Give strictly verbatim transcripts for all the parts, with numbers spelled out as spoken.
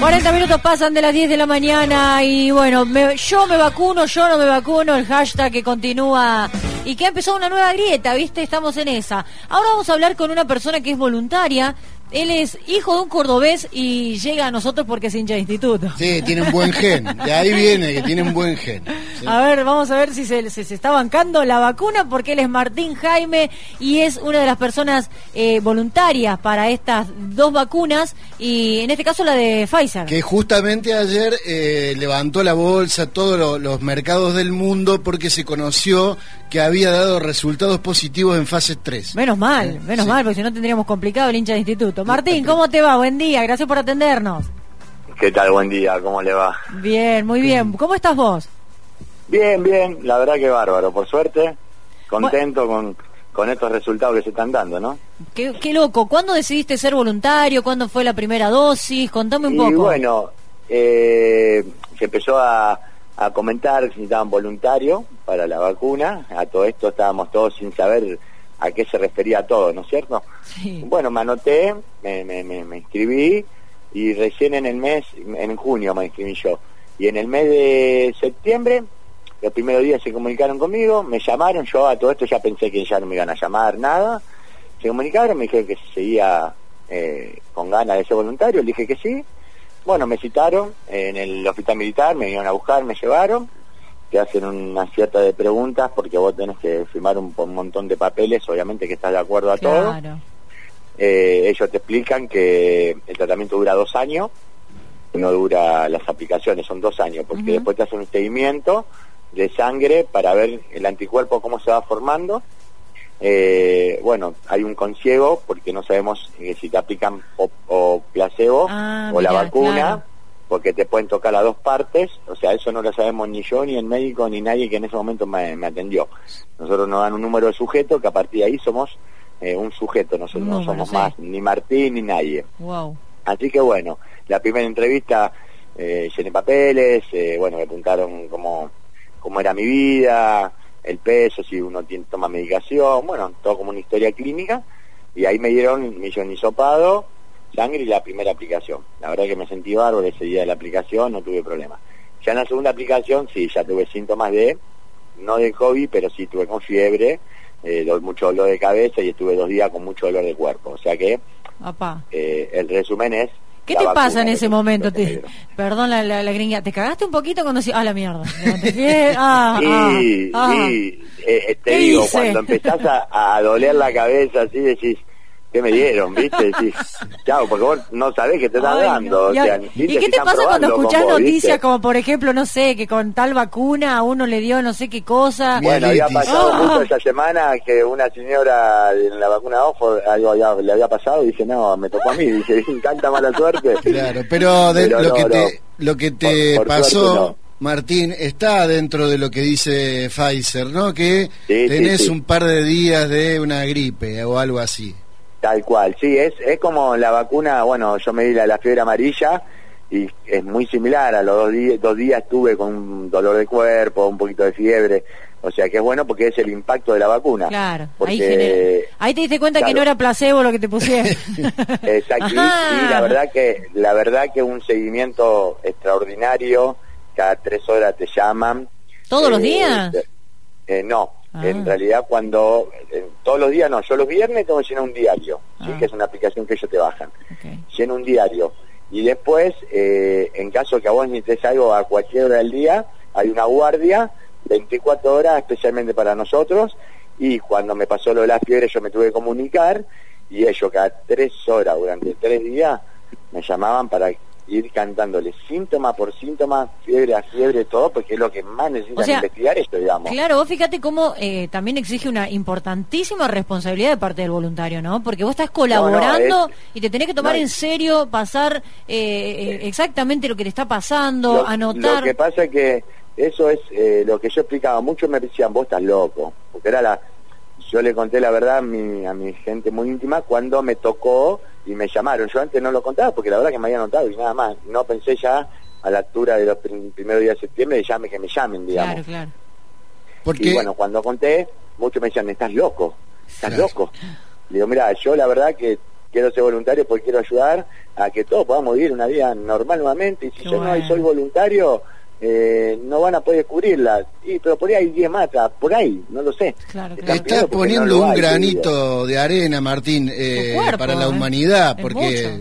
cuarenta minutos pasan de las diez de la mañana y bueno, me, yo me vacuno, yo no me vacuno, el hashtag que continúa y que ha empezado una nueva grieta, ¿viste? Estamos en esa. Ahora vamos a hablar con una persona que es voluntaria. Él es hijo de un cordobés y llega a nosotros porque es hincha de instituto. Sí, tiene un buen gen. De ahí viene que tiene un buen gen. ¿Sí? A ver, vamos a ver si se, se, se está bancando la vacuna, porque él es Martín Jaime y es una de las personas eh, voluntarias para estas dos vacunas, y en este caso la de Pfizer. Que justamente ayer eh, levantó la bolsa todos lo, los mercados del mundo porque se conoció que había dado resultados positivos en fase tres. Menos mal, menos sí. mal, porque si no tendríamos complicado el hincha de instituto. Martín, ¿cómo te va? Buen día, gracias por atendernos. ¿Qué tal? Buen día, ¿cómo le va? Bien, muy bien. ¿Cómo estás vos? Bien, bien, la verdad que bárbaro, por suerte, contento bueno. con, con estos resultados que se están dando, ¿no? Qué, qué loco, ¿cuándo decidiste ser voluntario? ¿Cuándo fue la primera dosis? Contame un y poco. Y bueno, eh, se empezó a, a comentar que necesitaban voluntarios para la vacuna. A todo esto estábamos todos sin saber a qué se refería todo, ¿no es cierto? Sí. Bueno, me anoté, me, me, me, me inscribí y recién en el mes, en junio me inscribí yo. Y en el mes de septiembre, los primeros días se comunicaron conmigo, me llamaron, yo a todo esto ya pensé que ya no me iban a llamar, nada. Se comunicaron, me dijeron que seguía eh, con ganas de ser voluntario, le dije que sí. Bueno, me citaron en el hospital militar, me vinieron a buscar, me llevaron. Te hacen una cierta de preguntas porque vos tenés que firmar un, un montón de papeles, obviamente que estás de acuerdo a claro. todo. Eh, ellos te explican que el tratamiento dura dos años, no dura las aplicaciones, son dos años, porque uh-huh. después te hacen un seguimiento de sangre para ver el anticuerpo cómo se va formando. Eh, bueno, hay un conciego porque no sabemos eh, si te aplican o, o placebo ah, o mirá, la vacuna, claro. porque te pueden tocar las dos partes, o sea, eso no lo sabemos ni yo, ni el médico, ni nadie que en ese momento me, me atendió. Nosotros nos dan un número de sujeto, que a partir de ahí somos eh, un sujeto, nosotros un número, no somos sí. más ni Martín ni nadie. Wow. Así que bueno, la primera entrevista eh, llené papeles, eh, bueno, me preguntaron cómo, cómo era mi vida, el peso, si uno tiene, toma medicación, bueno, todo como una historia clínica, y ahí me dieron millón hisopado, sangre y la primera aplicación. La verdad que me sentí bárbaro ese día de la aplicación, no tuve problema. Ya en la segunda aplicación sí, ya tuve síntomas de, no de COVID, pero sí tuve con fiebre, eh, mucho dolor de cabeza y estuve dos días con mucho dolor de cuerpo. O sea que eh, el resumen es... ¿Qué te pasa en ese momento? Te, perdón la, la, la gringa, ¿te cagaste un poquito cuando decís, ah, la mierda? ah, sí, ah, sí, eh, te digo, hice? Cuando empezás a, a doler la cabeza así, decís, ¿qué me dieron? ¿Viste? Decís, chao, porque vos no sabés qué te están Ay, dando. No. O sea, ¿Y qué te pasa cuando escuchás vos, noticias ¿viste? Como, por ejemplo, no sé, que con tal vacuna a uno le dio no sé qué cosa? Bueno, había pasado oh. justo esa semana que una señora en la vacuna de ojo algo había, le había pasado y dije, no, me tocó a mí. Dice, tanta mala suerte. Claro, pero, de, pero lo, no, que te, no. lo que te por, por pasó... Suerte, no. Martín, está dentro de lo que dice Pfizer, ¿no? Que sí, tenés sí, sí. un par de días de una gripe o algo así. Tal cual, sí, es es como la vacuna, bueno, yo me di la, la fiebre amarilla y es muy similar, a los dos días, dos días estuve con un dolor de cuerpo, un poquito de fiebre, o sea que es bueno porque es el impacto de la vacuna. Claro, porque, ahí, genera... ahí te diste cuenta claro. que no era placebo lo que te pusieron. Exacto, y, y la verdad que la verdad que un seguimiento extraordinario, cada tres horas te llaman. ¿Todos eh, los días? Eh, no. Ah. En realidad cuando, eh, todos los días no, yo los viernes tengo que llenar un diario, ah. ¿sí? que es una aplicación que ellos te bajan, okay. lleno un diario, y después, eh, en caso que a vos necesites algo a cualquier hora del día, hay una guardia, veinticuatro horas especialmente para nosotros, y cuando me pasó lo de la fiebre yo me tuve que comunicar, y ellos cada tres horas durante tres días me llamaban para ir cantándole síntoma por síntoma, fiebre a fiebre, todo, porque es lo que más necesitan o sea, investigar esto, digamos. Claro, vos fíjate cómo eh, también exige una importantísima responsabilidad de parte del voluntario, ¿no? Porque vos estás colaborando no, no, es, y te tenés que tomar no, en serio, pasar eh, eh, exactamente lo que te está pasando, lo, anotar... Lo que pasa es que eso es eh, lo que yo explicaba, muchos me decían, vos estás loco, porque era la... Yo le conté la verdad a mi, a mi gente muy íntima cuando me tocó y me llamaron. Yo antes no lo contaba porque la verdad que me había notado y nada más. No pensé ya a la altura de los prim primeros días de septiembre de llame que me llamen, digamos. Claro, claro. Porque... Y bueno, cuando conté, muchos me decían, estás loco, estás claro. loco. Le digo, mira, yo la verdad que quiero ser voluntario porque quiero ayudar a que todos podamos vivir una vida normal nuevamente, y si Qué yo bueno. no soy voluntario, eh, no van a poder descubrirla, y, pero por ahí hay diez más, por ahí, no lo sé. Claro, claro. Estás poniendo no un hay, granito de arena, Martín, eh, cuerpo, para la humanidad, eh. porque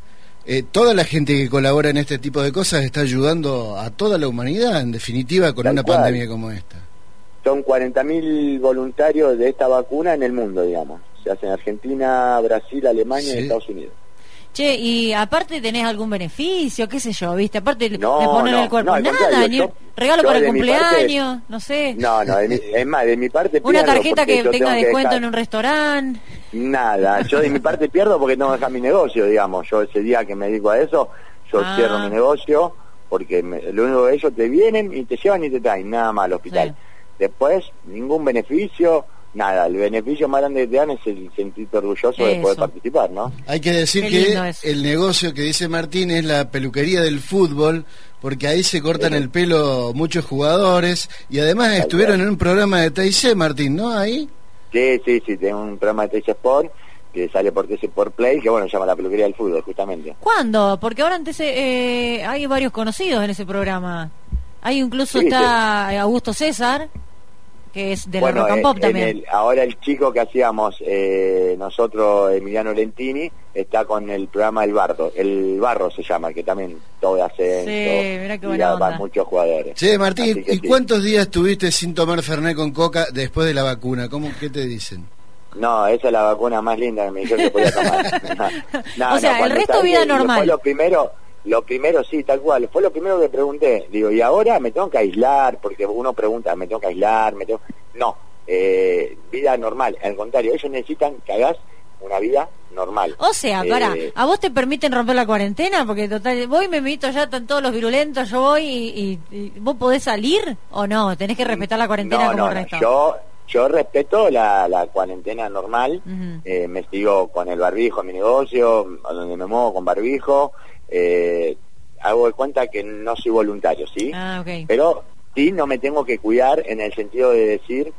eh, toda la gente que colabora en este tipo de cosas está ayudando a toda la humanidad, en definitiva, con Tal una cual. pandemia como esta. Son cuarenta mil voluntarios de esta vacuna en el mundo, digamos. Se hace en Argentina, Brasil, Alemania sí. y Estados Unidos. Che, y aparte tenés algún beneficio, qué sé yo, ¿viste? Aparte no, de poner no, el cuerpo, no, nada, ni yo, regalo yo para el cumpleaños, parte, no sé. No, no, de mi, es más, de mi parte una tarjeta que tenga que descuento dejar, en un restaurante. Nada, yo de mi parte pierdo porque no deja mi negocio, digamos. Yo ese día que me dedico a eso, yo ah. cierro mi negocio, porque me, lo único que ellos te vienen y te llevan y te traen, nada más al hospital. Sí. Después, ningún beneficio, nada. El beneficio más grande que te dan es el sentirte orgulloso eso. de poder participar, ¿no? Hay que decir Qué que el negocio que dice Martín es la peluquería del fútbol, porque ahí se cortan sí. el pelo muchos jugadores, y además Tal estuvieron cual. en un programa de T I C, Martín, ¿no? Ahí. Sí, sí, sí, tengo un programa de T I C Sport, que sale por T I C Sport Play, que bueno, se llama la peluquería del fútbol, justamente. ¿Cuándo? Porque ahora antes eh, hay varios conocidos en ese programa. Hay incluso sí, está sí. Augusto César, que es de bueno, la Rock and Pop también. El, ahora el chico que hacíamos eh, nosotros, Emiliano Lentini, está con el programa El Barro, El Barro se llama, que también todo hace sí, mirá qué buena onda. muchos jugadores. Sí, Martín, ¿y sí. cuántos días estuviste sin tomar Fernet con coca después de la vacuna? ¿Cómo, qué te dicen? No, esa es la vacuna más linda que me dijeron que podía tomar. no, o sea, no, el resto vida normal. Fue lo primero... Lo primero, sí, tal cual, fue lo primero que pregunté. Digo, ¿y ahora me tengo que aislar? Porque uno pregunta, ¿me tengo que aislar? ¿Me tengo...? No, eh, vida normal. Al contrario, ellos necesitan que hagas una vida normal. O sea, eh, pará, ¿a vos te permiten romper la cuarentena? Porque total, voy, me invito, ya están todos los virulentos, yo voy y, y, y ¿vos podés salir o no? ¿Tenés que respetar la cuarentena no, como no, el resto? No, yo, yo respeto la, la cuarentena normal, uh-huh. eh, me sigo con el barbijo en mi negocio, a donde me muevo con barbijo, eh, hago de cuenta que no soy voluntario, ¿sí? Ah, okay. Pero sí no me tengo que cuidar en el sentido de decir,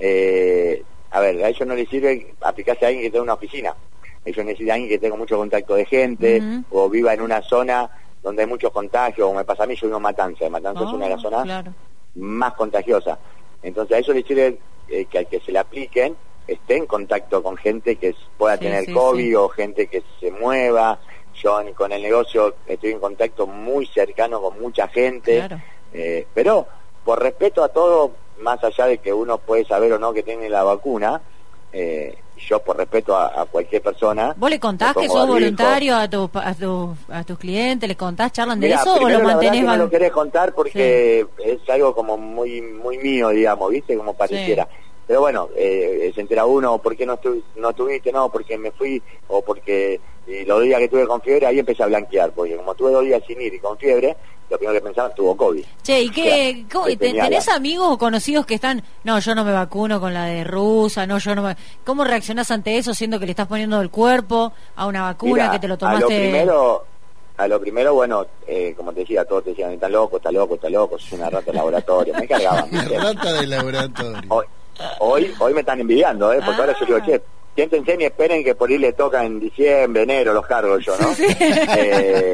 eh, a ver, a ellos no les sirve aplicarse a alguien que tenga una oficina. Ellos necesitan a alguien que tenga mucho contacto de gente, uh-huh. o viva en una zona donde hay muchos contagios, o me pasa a mí, yo vivo en Matanza, Matanza oh, es una de las zonas claro. más contagiosas. Entonces a ellos les sirve eh, que al que se le apliquen esté en contacto con gente que pueda sí, tener sí, COVID sí. o gente que se mueva. Yo con el negocio estoy en contacto muy cercano con mucha gente, claro. eh, pero por respeto a todo, más allá de que uno puede saber o no que tiene la vacuna, eh, yo por respeto a, a cualquier persona... ¿Vos le contás que sos voluntario a, tu, a, tu, a tus clientes? ¿Les contás, charlan de Mirá, eso o lo mantenés? No lo querés contar porque sí. es algo como muy muy mío, digamos, ¿viste? Como pareciera. Sí. Pero bueno, eh, se entera uno, ¿por qué no, estu no estuviste? No, porque me fui, o porque y los días que tuve con fiebre, ahí empecé a blanquear, porque como tuve dos días sin ir y con fiebre, lo primero que pensaba, tuvo COVID. Che, ¿y qué? O sea, ¿tenés amigos o conocidos que están, no, yo no me vacuno con la de rusa, no, yo no me... ¿Cómo reaccionás ante eso, siendo que le estás poniendo el cuerpo a una vacuna? Mirá, que te lo tomaste... A lo primero, a lo primero bueno, eh, como te decía, todos te decían, está loco, está loco, está loco, es una rata de laboratorio, me cargaban. Una rata de laboratorio. Hoy, hoy, hoy me están envidiando, ¿eh? Porque ah. ahora yo digo, che, ¿quién te enseña? Esperen que por ahí le toca en diciembre, enero, los cargos yo, ¿no? Sí. Eh,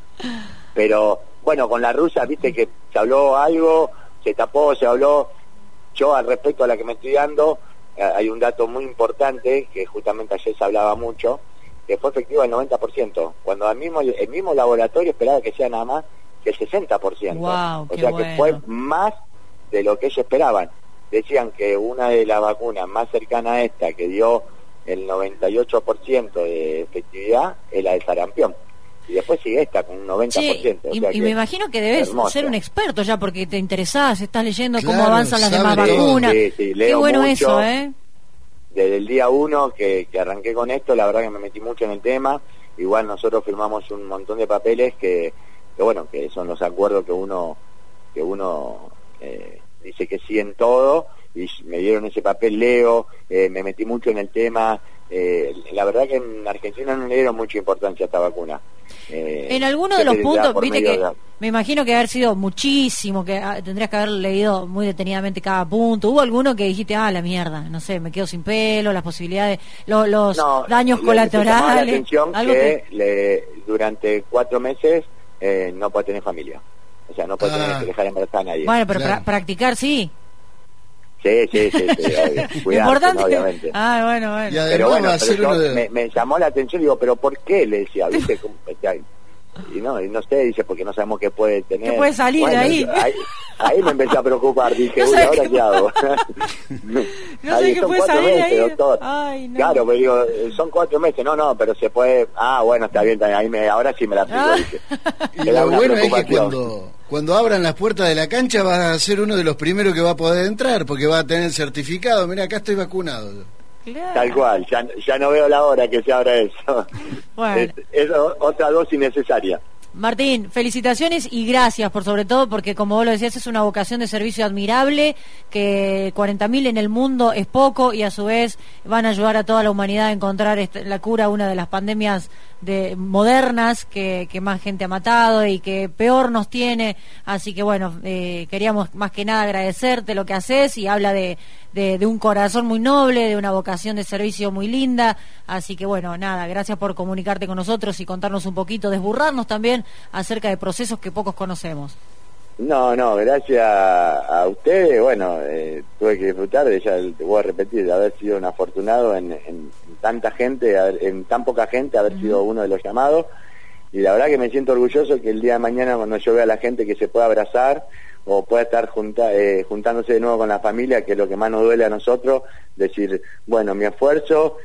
pero, bueno, con la rusa, viste que se habló algo, se tapó, se habló. Yo, al respecto a la que me estoy dando, eh, hay un dato muy importante, que justamente ayer se hablaba mucho, que fue efectivo el noventa por ciento, cuando el mismo, el mismo laboratorio esperaba que sea nada más que el sesenta por ciento. Wow, o sea bueno. que fue más de lo que ellos esperaban. Decían que una de las vacunas más cercanas a esta, que dio el noventa y ocho por ciento de efectividad, es la del sarampión. Y después sigue esta con un noventa por ciento. Sí, o sea y, y me imagino que debes hermosa. ser un experto ya, porque te interesás, estás leyendo claro, cómo avanzan las demás sí, vacunas. Sí, sí, leo Qué bueno mucho. eso, ¿eh? Desde el día uno que, que arranqué con esto, la verdad que me metí mucho en el tema. Igual nosotros firmamos un montón de papeles que, que bueno, que son los acuerdos que uno, que uno eh, dice que sí en todo, y me dieron ese papel, leo, eh, me metí mucho en el tema. Eh, la verdad que en Argentina no le dieron mucha importancia a esta vacuna. Eh, en alguno de los puntos, viste que de... me imagino que haber sido muchísimo, que ah, tendrías que haber leído muy detenidamente cada punto. ¿Hubo alguno que dijiste, ah, la mierda, no sé, me quedo sin pelo, las posibilidades, lo, los no, daños le, colaterales? Le la atención algo que, que... Le, durante cuatro meses eh, no puede tener familia. O sea, no puede ah. tener, dejar embarazada a nadie. Bueno, pero claro. pra practicar sí. Sí, sí, sí, sí, obvio. Cuidado, importante, ¿no? Obviamente. Ah, bueno, bueno. Pero bueno, pero yo, de... me, me llamó la atención, digo, pero ¿por qué? Le decía, ¿viste? Y no, y no sé, dice, porque no sabemos qué puede tener. ¿Qué puede salir bueno, de ahí? ahí? Ahí me empecé a preocupar, dije, no uy, ¿ahora qué, qué hago? No sé qué puede salir meses, ahí. Doctor. Ay, no. Claro, pero digo, son cuatro meses, no, no, pero se puede... Ah, bueno, está bien, está bien, ahí me, ahora sí me la aplico, ah. dije. Y lo bueno es que cuando, cuando abran las puertas de la cancha vas a ser uno de los primeros que va a poder entrar, porque va a tener el certificado, mira, acá estoy vacunado. Claro. Tal cual, ya, ya no veo la hora que se abra eso. Bueno. Es, es otra dosis necesaria. Martín, felicitaciones y gracias por sobre todo, porque como vos lo decías, es una vocación de servicio admirable, que cuarenta mil en el mundo es poco y a su vez van a ayudar a toda la humanidad a encontrar este, la cura a una de las pandemias de modernas que, que más gente ha matado y que peor nos tiene, así que bueno, eh, queríamos más que nada agradecerte lo que haces y habla de, de, de un corazón muy noble, de una vocación de servicio muy linda, así que bueno, nada, gracias por comunicarte con nosotros y contarnos un poquito, desburrarnos también acerca de procesos que pocos conocemos. No, no, gracias a ustedes, bueno, eh, tuve que disfrutar de, ya te voy a repetir, de haber sido un afortunado en, en, en tanta gente, en tan poca gente, haber uh-huh. sido uno de los llamados, y la verdad que me siento orgulloso que el día de mañana cuando yo vea a la gente que se pueda abrazar o pueda estar junta, eh, juntándose de nuevo con la familia, que es lo que más nos duele a nosotros, decir, bueno, mi esfuerzo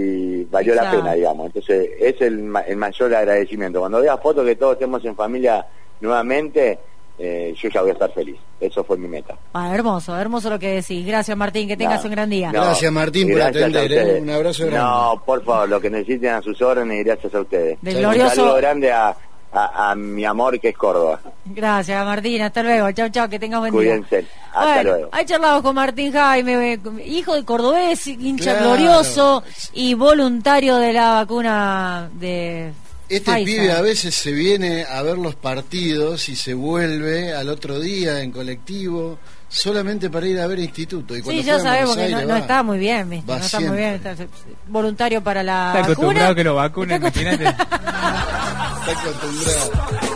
y valió Exacto. la pena, digamos, entonces es el, el mayor agradecimiento. Cuando vea fotos que todos estemos en familia nuevamente, Eh, yo ya voy a estar feliz. Eso fue mi meta. Ah, hermoso, hermoso lo que decís. Gracias, Martín, que tengas no, un gran día. No, gracias, Martín, por gracias atender. ¿eh? Un abrazo grande. No, por favor, lo que necesiten a sus órdenes y gracias a ustedes. Del glorioso... Un saludo grande a, a, a mi amor que es Córdoba. Gracias, Martín. Hasta luego. Chau, chau, que tengas buen Cuídense. día. Hasta bueno, luego. Ahí charlamos con Martín Jaime, hijo de cordobés, hincha claro. glorioso y voluntario de la vacuna de... Este Pfizer. pibe a veces se viene a ver los partidos y se vuelve al otro día en colectivo solamente para ir a ver instituto. Y sí, ya sabemos que no, no está muy bien, ¿viste? No está muy bien. Está voluntario para la está vacuna. Acostumbrado que lo vacunen, imagínate. Está acostumbrado.